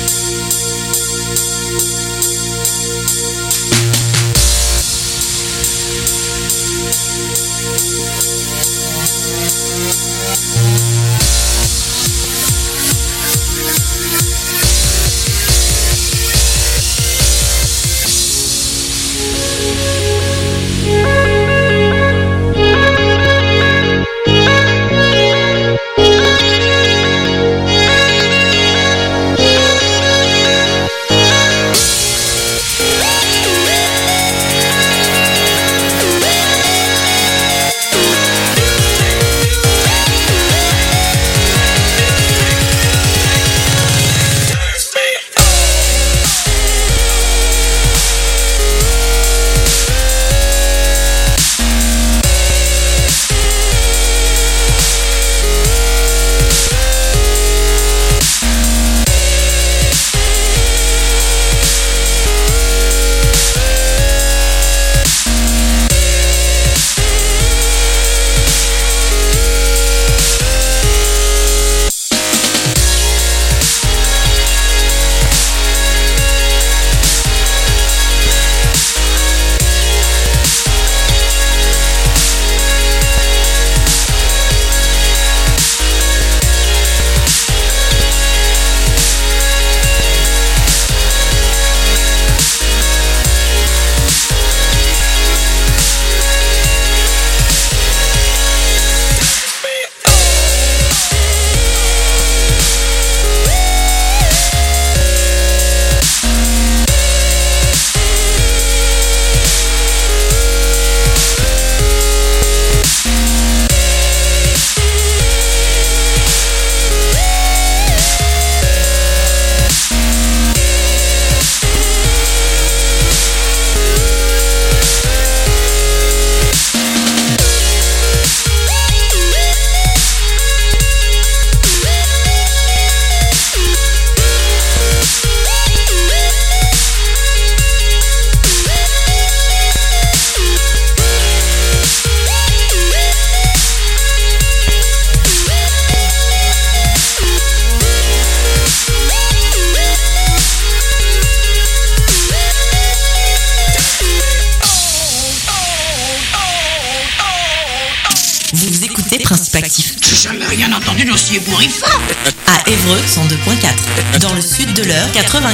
Principe Actif. J'ai jamais rien entendu d'aussi ébouriffant. À Évreux 102.4, dans le sud de l'Eure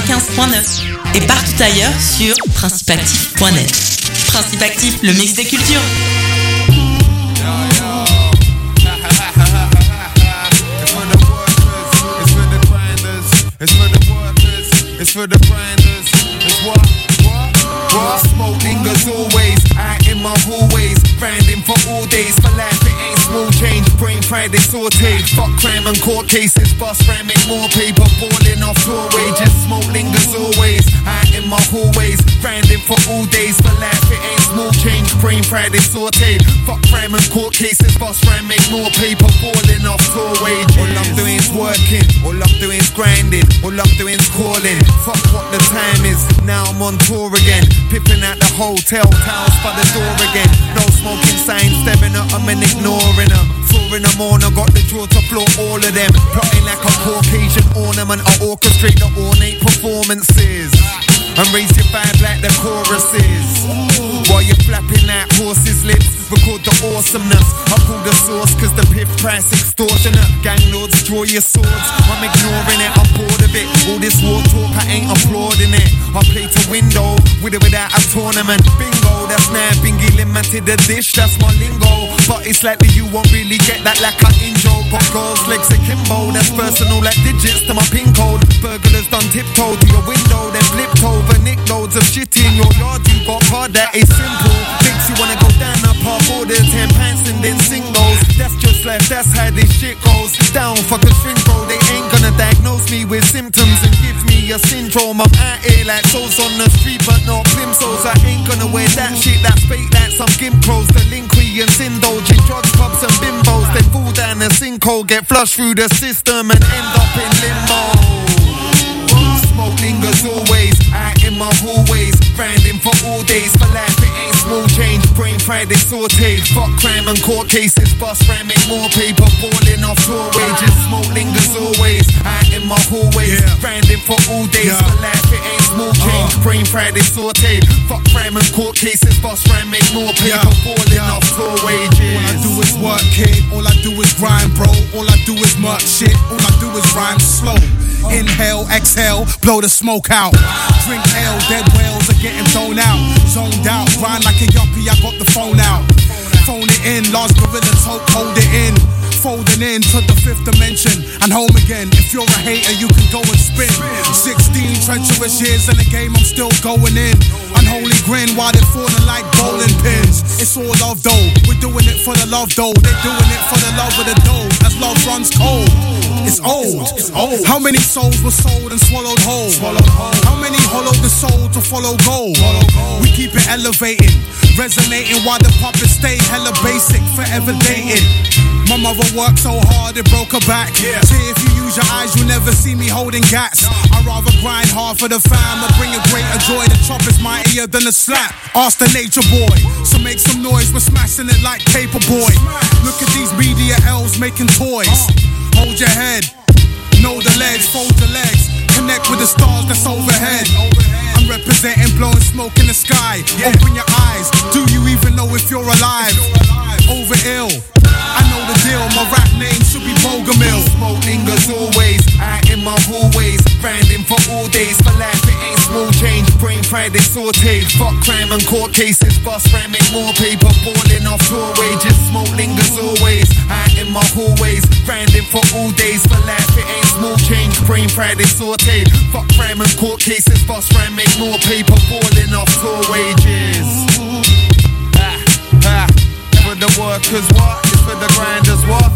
95.9 et partout ailleurs sur principeactif.net. Principe Actif, le mix des cultures. It's for the grinders. It's what? Smoking as always. Out in my hallways. Grinding for all days. For life it ain't small change. Brain fried, they sauteed. Fuck crime and court cases. Bust ram, make more paper. Balling off floor wages. Smoke lingers always. Out in my hallways. Grinding for all days. For life it ain't small change. Brain fried, they sauteed. Fuck crime and court cases. Bust ram, make more paper. Balling off floor wages. All I'm doing is working. All I'm doing is grinding. All I'm doing is calling. Fuck what the time is. Now I'm on tour again. Pipping at the hotel. Towels by the door again. No smoking signs. Staring at them and ignoring them. 4 in the morning. Got the draw to floor all of them. Plotting like a Caucasian ornament. I orchestrate the ornate performances. And raise your vibe like the choruses. While you're flapping that horse's lips. Record the awesomeness. I call the source cause the piff price extortionate. Gang lords, draw your swords. I'm ignoring it, I'm bored of it. All this war talk, I ain't applauding it. I play to window, with or without a tournament. Bingo, that's now bingy limited the dish, that's my lingo. But it's likely you won't really get that like I intro. Got girls legs akimbo, that's personal like digits to my pin code. Burglars done tiptoe to your window, then flipped over. Nick loads of shit in your yard, you got hard, that is simple. Makes you wanna go down the pub, order 10 pints and then sing those. That's just life, that's how this shit goes. Down fucking string bro, they ain't gonna diagnose me with symptoms and give me a syndrome. I'm out here like souls on the street but not plimsolls. I ain't gonna wear that shit that's fake like some gimp clothes. Delinquents indulge in drugs, pubs and bimbos. They fall down the sinkhole, get flushed through the system and end up in limbo. Smoke lingers always, out in my hallways. Grinding for all days. For life it ain't small change. Brain fried, they sauteed. Fuck crime and court cases. Bust ram, make more paper. Balling off tour wages. Smoke lingers always. Out in my hallways. Grinding for all days. For life it ain't small change. Brain fried, they sauteed. Fuck crime and court cases. Bust ram, make more paper. Balling off tour wages. All I do is work, kid. All I do is grind, bro. All I do is murk shit. All I do is rhyme slow. Inhale, exhale, blow the smoke out. Drink ale, dead whales are getting thrown out. Zoned out, grind like a yuppie, I got the phone out. Phone it in, large gorilla tote, hold it in. Folding in to the fifth dimension and home again. If you're a hater, you can go and spin. 16 treacherous years in the game, I'm still going in. Unholy grin while they're falling like bowling pins. It's all love though, we're doing it for the love though. They're doing it for the love of the dough. As love runs cold, it's old. How many souls were sold and swallowed whole? How many hollowed the soul to follow gold? We keep it elevating, resonating while the puppets stay hella basic, forever dating. My mother worked so hard it broke her back. See, if you use your eyes, you'll never see me holding gats. I'd rather grind hard for the fam and bring a greater joy. The chop is mightier than a slap. Ask the nature boy, so make some noise. We're smashing it like Paperboy. Look at these media elves making toys. Hold your head, know the legs, fold your legs. Connect with the stars that's overhead. I'm representing blowing smoke in the sky. Open your eyes, do you even know if you're alive? Over ill, I know the deal, my rap name should be Bogomil. Smoke lingers always, out in my hallways. Grinding for all days, for life it ain't small change. Brain fried, they sauteed. Fuck crime and court cases. Bust ram, make more paper. Balling off tour wages. Smoke lingers always, out in my hallways. Grinding for all days, for life it ain't small change. Brain fried, they sauteed. Fuck crime and court cases. Bust ram, make more paper. Balling off tour wages. For the workers, what? It's for the grinders, what?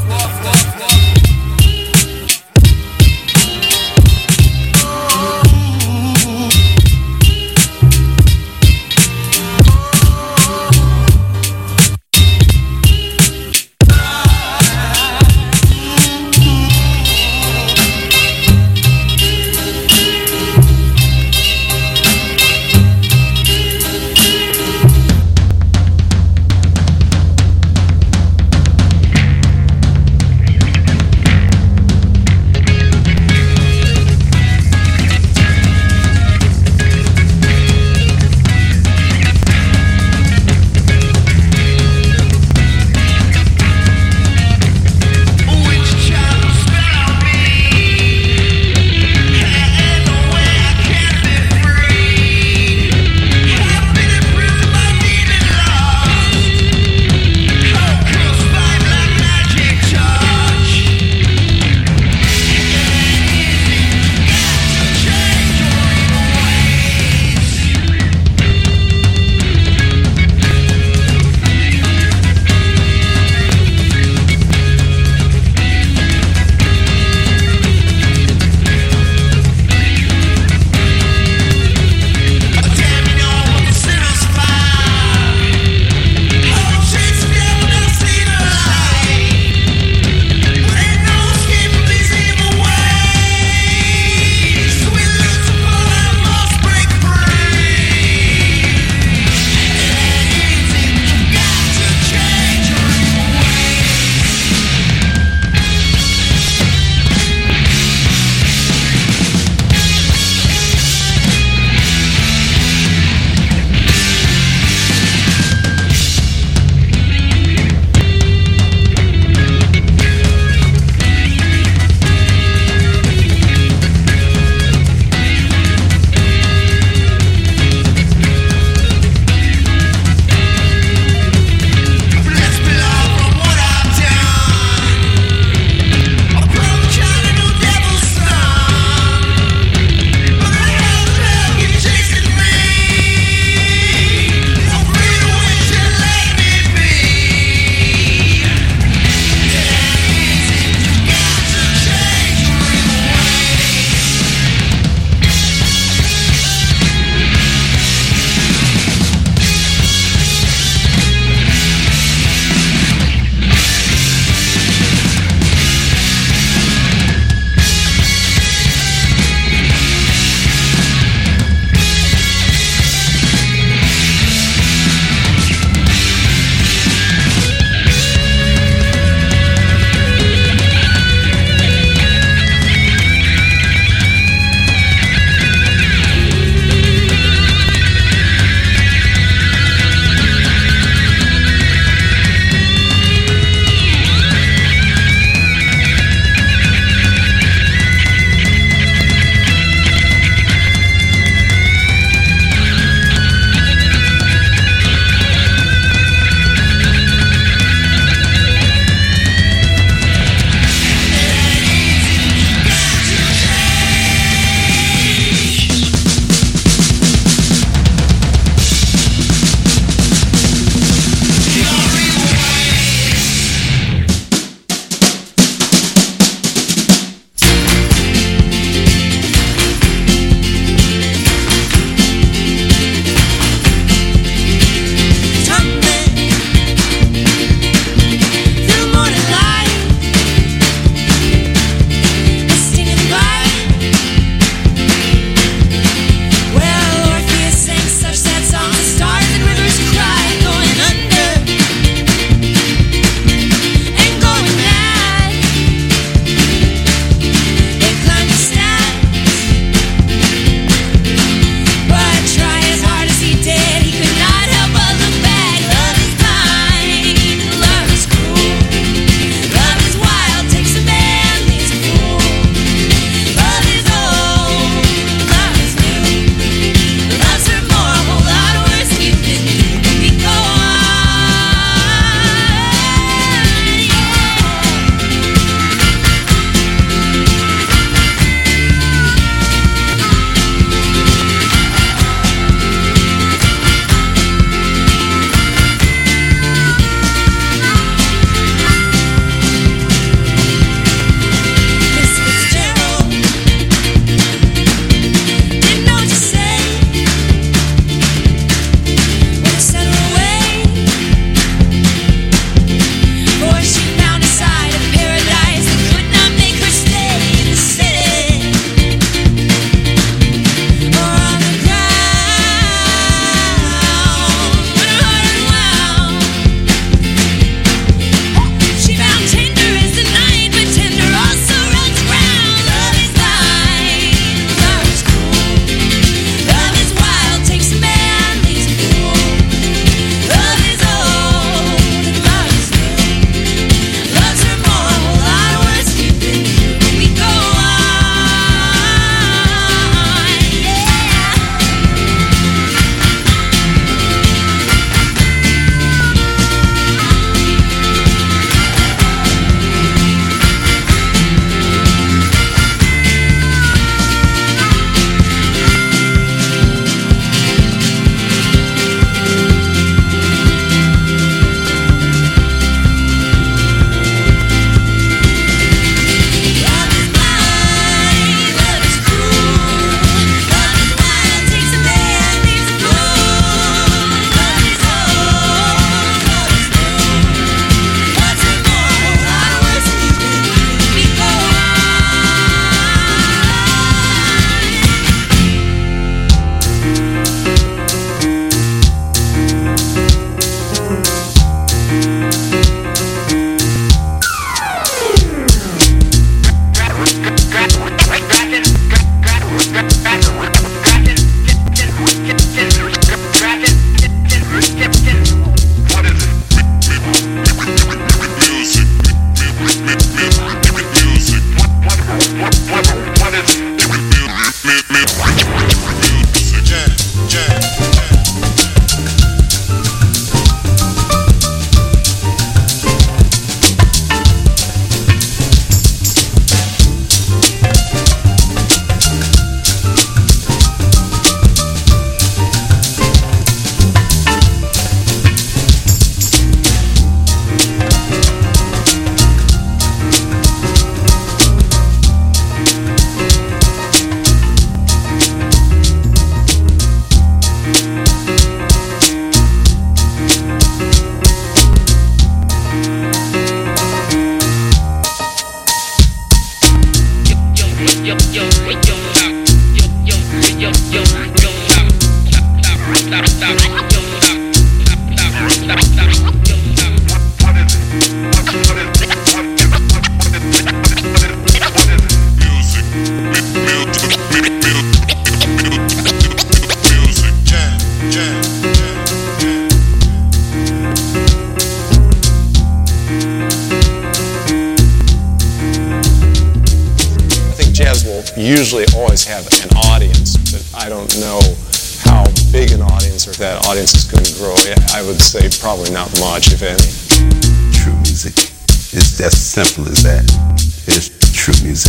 usually always have an audience, but I don't know how big an audience or if that audience is going to grow. I would say probably not much, if any. True music. It's as simple as that. It's true music.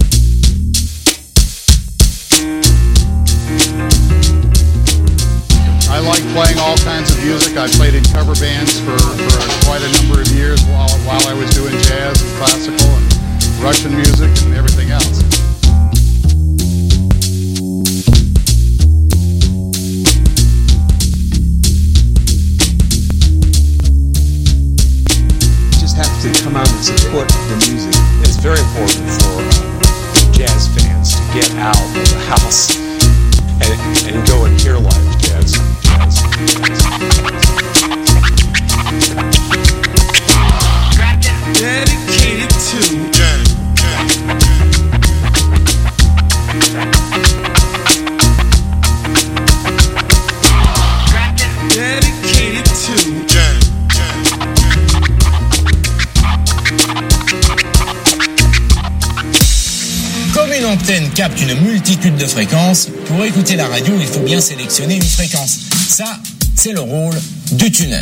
I like playing all kinds of music. I played in cover bands for quite a number of years while I was doing jazz and classical and Russian music and everything else. You just have to come out and support the music. It's very important for jazz fans to get out of the house and go and hear live jazz. Dedicated to Dedicated to Comme une antenne capte une multitude de fréquences, pour écouter la radio, il faut bien sélectionner une fréquence. Ça, c'est le rôle du tuner.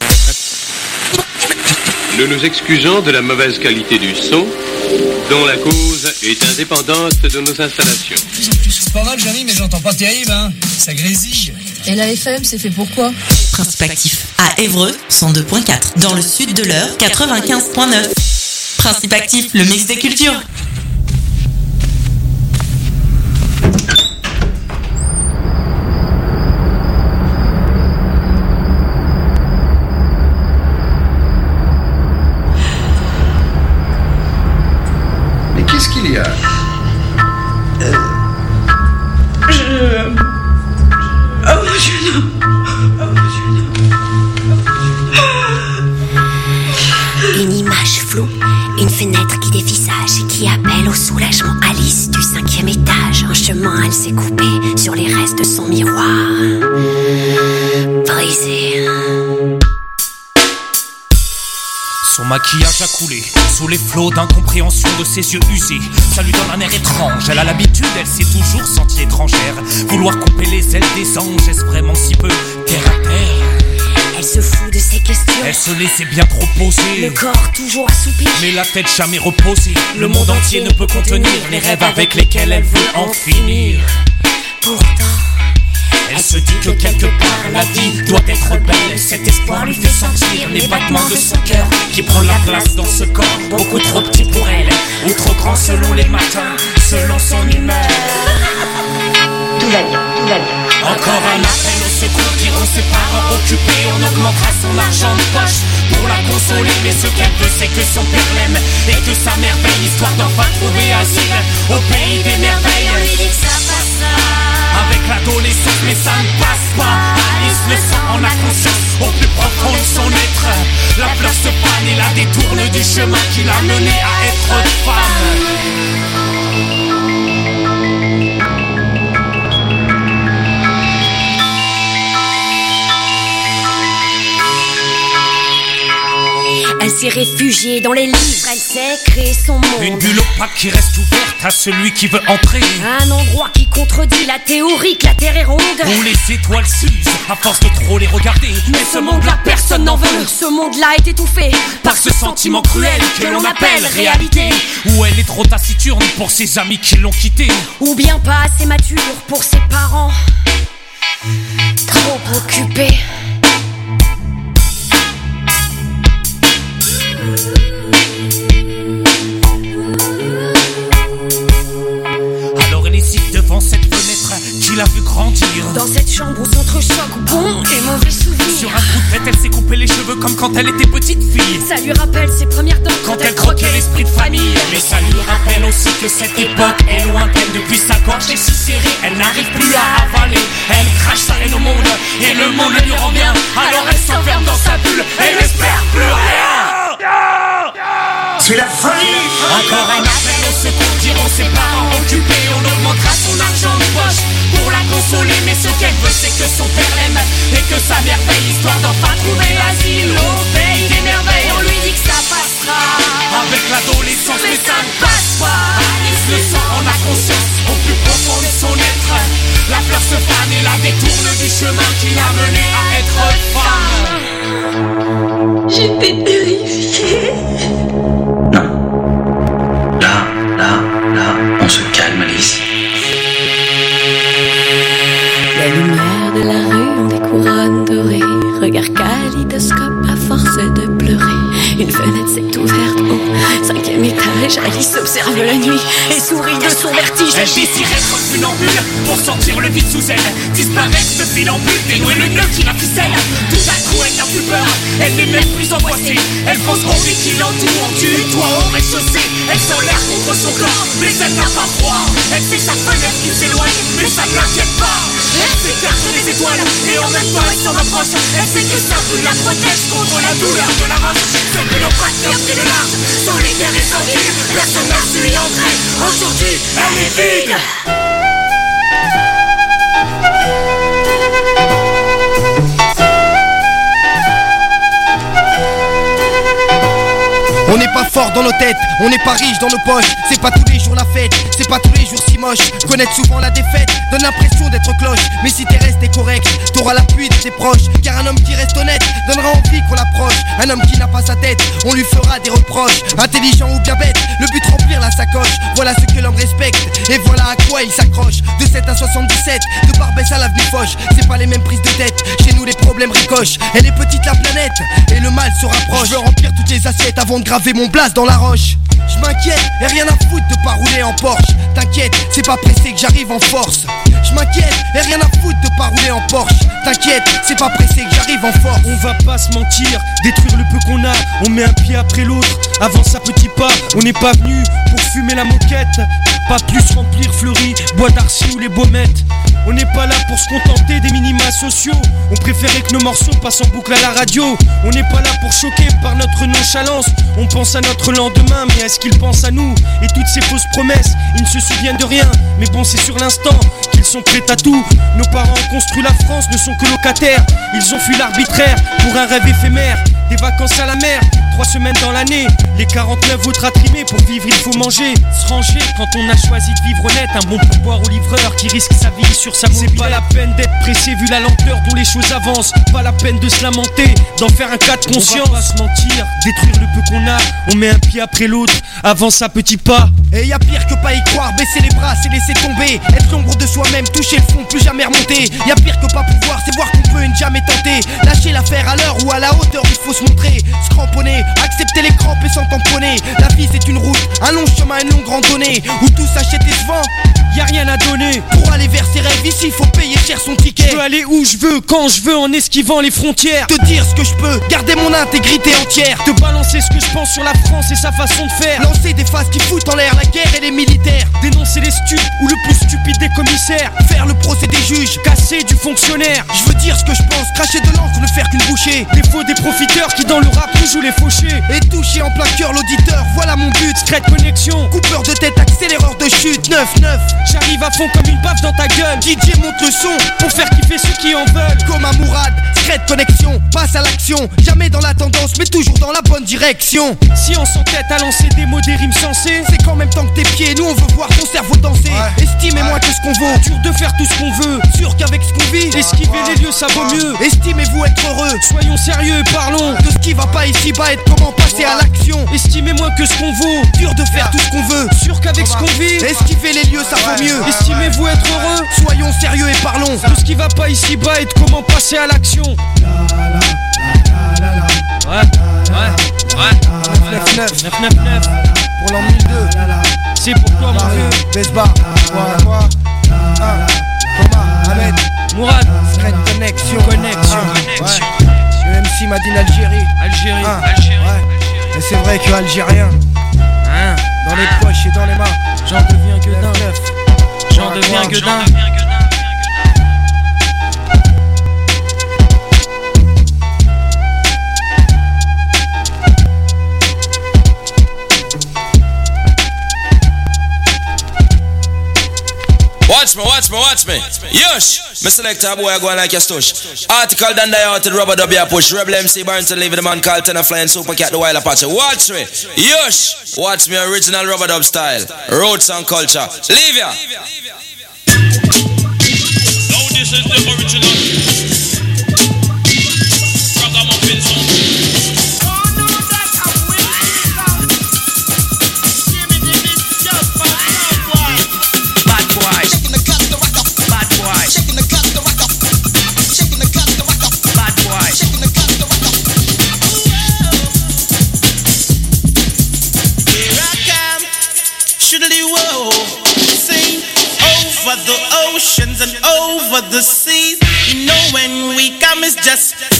Nous nous excusons de la mauvaise qualité du son, dont la cause est indépendante de nos installations. C'est pas mal, Jamy, mais j'entends pas terrible, hein. Ça grésille. Et la FM, c'est fait pour quoi? Principe Actif. À Évreux, 102.4. Dans le sud de l'Eure, 95.9. Principe Actif, le mix des cultures. Qu'est-ce qu'il y a? Une image floue, une fenêtre qui dévisage et qui appelle au soulagement Alice du 5e étage. En chemin, elle s'est coupée sur les restes de son miroir. Brisé. Son maquillage a coulé sous les flots d'incompréhension de ses yeux usés. Ça lui donne un air étrange. Elle a l'habitude, elle s'est toujours sentie étrangère. Vouloir couper les ailes des anges, est-ce vraiment si peu terre à terre? Elle se fout de ses questions. Elle se laissait bien trop poser. Le corps toujours assoupi, mais la tête jamais reposée. Le monde entier ne peut contenir les rêves avec lesquels elle veut en finir. Pourtant, elle se dit que quelque part la vie doit être belle. Cet espoir lui fait sentir les battements de son cœur qui prend la place dans ce corps beaucoup trop petit pour elle, ou trop grand selon les matins, selon son humeur. Tout va bien, tout va bien. Encore un appel au secours, diront ses parents occupés. On augmentera son argent de poche pour la consoler. Mais ce qu'elle veut, c'est que son père l'aime et que sa mère veille, histoire d'enfin trouver asile au pays des merveilles. On lui dit que ça passera avec l'adolescence, mais ça ne passe pas. Alice le sent en a conscience au plus profond de son être. La fleur se fane et la détourne du chemin qui l'a menée à être femme. Elle s'est réfugiée dans les livres, elle s'est créée son monde. Une bulle opaque qui reste ouverte à celui qui veut entrer. Un endroit qui contredit la théorie que la Terre est ronde. Où les étoiles s'usent à force de trop les regarder. Mais ce monde-là, personne n'en veut. Ce monde-là est étouffé par ce sentiment cruel que l'on appelle réalité. Où elle est trop taciturne pour ses amis qui l'ont quittée. Ou bien pas assez mature pour ses parents, trop occupés. Alors elle hésite devant cette fenêtre qui l'a vu grandir. Dans cette chambre où s'entrechoquent bons et mauvais souvenirs. Sur un coup de tête, elle s'est coupé les cheveux comme quand elle était petite fille. Ça lui rappelle ses premières dents quand elle croquait l'esprit de famille. Mais ça lui rappelle aussi que cette époque est lointaine. Depuis sa gorge est si serrée, elle n'arrive plus à avaler. Elle crache sa haine au monde et le monde lui rend bien. Alors elle s'enferme dans sa bulle et n'espère plus rien. C'est la folie. Encore un appel au secours, diront ses parents occupés. On augmentera son argent de poche pour la consoler. Mais ce qu'elle veut, c'est que son père l'aime et que sa mère paye, histoire d'enfin trouver l'asile au pays des merveilles. On lui dit que ça passera avec l'adolescence, mais ça ne passe pas. Alice le sent, en a conscience j'étais terrifiée. Non. Là, on se calme, Alice. La lumière de la rue ont des couronnes dorées. Regard kaléidoscope à force de pleurer. Une fenêtre s'est ouverte au 5e étage. Alice observe la nuit et sourit de son vertige. Elle désirait être funambule pour sentir le vide sous elle. Disparaître de fil en bulle, dénouer le nœud qui la ficelle. Tout à coup elle n'a plus peur, elle n'est même plus angoissée. Elle pense au vide qui l'entoure, on tue toi au rez-de-chaussée. Elle sent l'air contre son corps, mais elle n'a pas froid. Elle sait sa fenêtre qui s'éloigne, mais ça ne l'inquiète pas. Elle s'écarte des étoiles et en même temps elle s'en approche. Elle sait que sa boule la protège contre la douleur de la roche. C'est que nos facteurs qui le large, solitaire et tranquille. Personne n'a su y entrer, aujourd'hui elle est vide. On n'est pas fort dans nos têtes, on n'est pas riche dans nos poches. C'est pas tous les jours la fête, c'est pas tous les jours si moche. Connaître souvent la défaite donne l'impression d'être cloche. Mais si t'es resté correct, t'auras l'appui de tes proches. Car un homme qui reste honnête donnera envie qu'on l'approche. Un homme qui n'a pas sa tête, on lui fera des reproches. Intelligent ou bien bête, le but remplir la sacoche. Voilà ce que l'homme respecte, et voilà à quoi il s'accroche. De 7 à 77, de Barbès à l'avenue Foch. C'est pas les mêmes prises de tête, chez nous les problèmes ricochent. Elle est petite la planète, et le mal se rapproche. Je veux remplir toutes les assiettes avant de graver mon blast dans la roche. Je m'inquiète, et rien à foutre de pas rouler en Porsche. T'inquiète, c'est pas pressé que j'arrive en force. Je m'inquiète, et rien à foutre de pas rouler en Porsche. T'inquiète, c'est pas pressé que j'arrive en force. On va pas se mentir, détruire le peu qu'on a. On met un pied après l'autre, avance à petits pas. On n'est pas venu pour fumer la moquette, pas plus remplir Fleury, Bois d'Arcy ou les Baumettes. On n'est pas là pour se contenter des minima sociaux. On préférait que nos morceaux passent en boucle à la radio. On n'est pas là pour choquer par notre nonchalance. On pense à notre lendemain, mais est-ce qu'ils pensent à nous? Et toutes ces fausses promesses, ils ne se souviennent de rien. Mais bon, c'est sur l'instant qu'ils sont prêts à tout. Nos parents ont construit la France, ne sont que locataires. Ils ont fui l'arbitraire pour un rêve éphémère. Des vacances à la mer, 3 semaines dans l'année. Les 49 autres à trimer, pour vivre il faut manger. Se ranger quand on a choisi de vivre honnête. Un bon pourboire au livreur qui risque sa vie sur sa mobilette. C'est pas la peine d'être pressé vu la lenteur dont les choses avancent. Pas la peine de se lamenter, d'en faire un cas de conscience. On va pas se mentir, détruire le peu qu'on a. On met un pied après l'autre, avance à petits pas. Et y'a pire que pas y croire, baisser les bras c'est laisser tomber. Être l'ombre de soi-même, toucher le fond, plus jamais remonter. Y'a pire que pas pouvoir, c'est voir qu'on peut et ne jamais tenter. Lâcher l'affaire à l'heure ou à la hauteur, il faut se montrer. Se cramponner, accepter les crampes et s'en tamponner. La vie c'est une route, un long chemin, une longue randonnée où tout s'achète et se vend. Y'a rien à donner. Pour aller vers ses rêves, ici faut payer cher son ticket. Je veux aller où je veux, quand je veux, en esquivant les frontières. Te dire ce que je peux, garder mon intégrité entière. Te balancer ce que je pense sur la France et sa façon de faire. Lancer des phases qui foutent en l'air la guerre et les militaires. Dénoncer les stupes ou le plus stupide des commissaires. Faire le procès des juges, casser du fonctionnaire. Je veux dire ce que je pense, cracher de l'encre, ne faire qu'une bouchée. Des faux, des profiteurs qui dans le rap nous jouent les fauchés. Et toucher en plein cœur l'auditeur, voilà mon but. Secret connexion, coupeur de tête, accéléreur de chute. 9-9, j'arrive à fond comme une baffe dans ta gueule. DJ monte le son pour faire kiffer ceux qui en veulent. Comme un Mourad, secret connexion, passe à l'action. Jamais dans la tendance, mais toujours dans la bonne direction. Si on s'entête à lancer des mots, des rimes sensées, c'est qu'en même temps que tes pieds, nous on veut voir ton cerveau danser. Estimez moins que ce qu'on vaut, dur de faire tout ce qu'on veut. Sûr qu'avec ce qu'on vit, esquiver les lieux ça vaut mieux. Estimez-vous être heureux, soyons sérieux et parlons de ce qui va pas ici-bas et de comment passer à l'action. Estimez moins que ce qu'on vaut, dur de faire tout ce qu'on veut. Sûr qu'avec ce qu'on vit, esquiver les lieux ça vaut mieux. Estimez-vous être heureux, soyons sérieux et parlons de ce qui va pas ici-bas et de comment passer à l'action. Ouais. 999 pour l'an 1002. C'est pour toi mon vieux. Besbar, quoi Thomas, Ahmed, Mourad, Secret Connexion. Le MC Madine Algérie. Et c'est vrai que algérien, dans les poches et dans les mains, j'en deviens gueudin. J'en deviens gueudin. Watch me. Yush! Me select a boy going like your stush. Article done the out to rubber dub your push. Rebel MC Barrington leave the man called Tenor Flying Super Cat the Wild Apache. Watch me. Yush! Watch me original rubber dub style. Roots and culture. Leave ya! Now this is the original Ragamuffin song. over the seas. You know when we come it's just